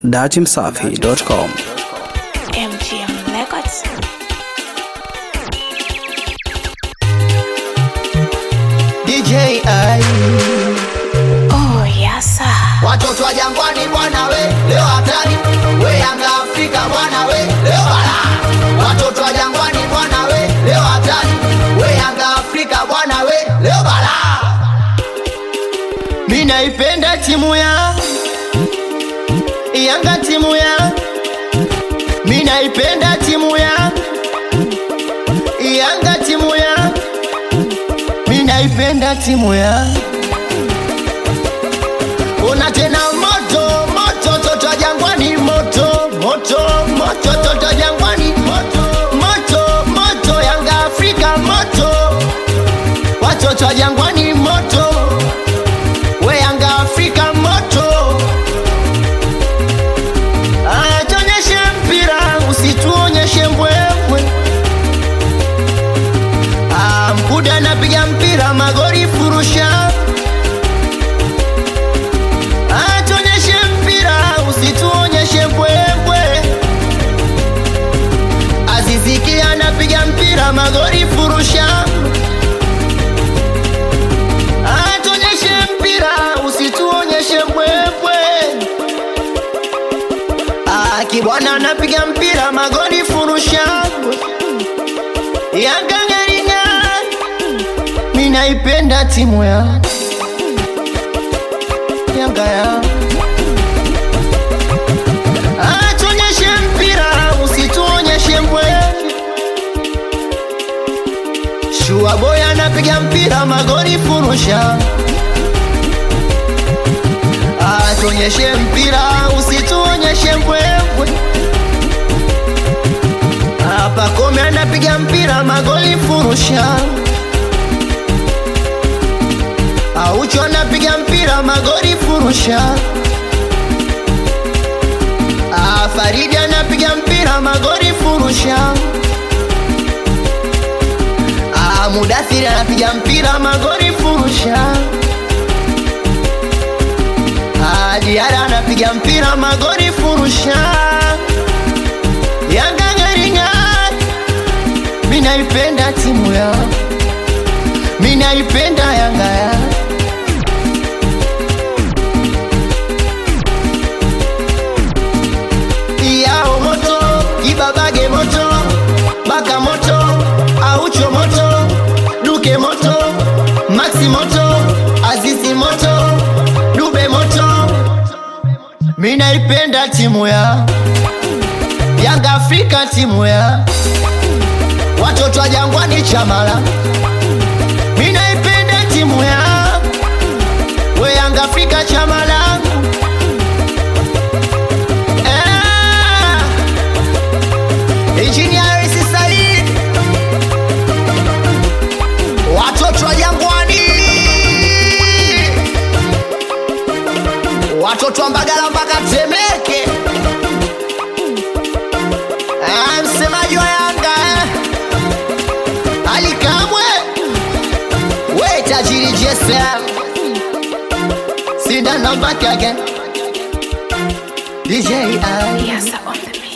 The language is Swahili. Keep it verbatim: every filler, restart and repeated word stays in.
datimsafi dot com. M G M Records. D J I Oh yes sir. watoto wa Jangwani bwana we leo hatari, we Yanga Afrika bwana we leo bala. Watoto wa Jangwani bwana we leo hatari, we Yanga Afrika bwana we leo bala. Mimi naipenda timu ya Yanga, timu ya mimi naipenda timu ya Yanga, timu ya mimi naipenda timu ya Una tena moto, moto, toto wa Jangwani moto, moto, moto, toto wa Jangwani moto, moto, moto, Yanga Afrika moto, watoto wa Jangwani moto, we Yanga Afrika moto. Ah, tuonyeshe mpira, usituonyeshe mbwembwe. Ah, Mkuda anapiga mpira, magoli furusha. Atuonyeshe mpira, usituonyeshe mbwembwe. Aziziki anapiga mpira, magoli furusha. Atuonyeshe mpira, usituonyeshe mbwembwe. Ah, Kibwana anapiga mpira, magoli furusha. Yanga ngeringa, mimi naipenda timu ya Yanga ya atuonyeshe mpira, usituonyeshe mbwe. Shua Boy anapiga mpira, magoli furusha. Atuonyeshe mpira, usituonyeshe mbwe. Hapa Kome anapiga mpira, magoli furusha. Aucho anapiga mpira, magoli furusha. Ah, Faridi anapiga mpira, magoli furusha. Ah, Mudathiri anapiga mpira, magoli furusha. Ah, Diara anapiga mpira, magoli furusha. Yanga ngeringa, mimi naipenda timu ya mimi naipenda Yanga ya Yao moto, Ibabage moto, Baka moto, Aucho moto, Duke moto, Maxi moto, Azizi moto, Dube moto. Mimi naipenda timu ya Yanga Afrika, timu ya watoto wa Jangwani chamala. Mimi naipenda timu ya we Yanga Afrika chamala. Engineer Sisali, watoto wa Jangwani, watoto wa Mbagala mpaka Temeke. Ah, msemaji wa Yanga Ali Kamwe, we tajiri G S M, Sinda number again D J I Yes sir on the beat.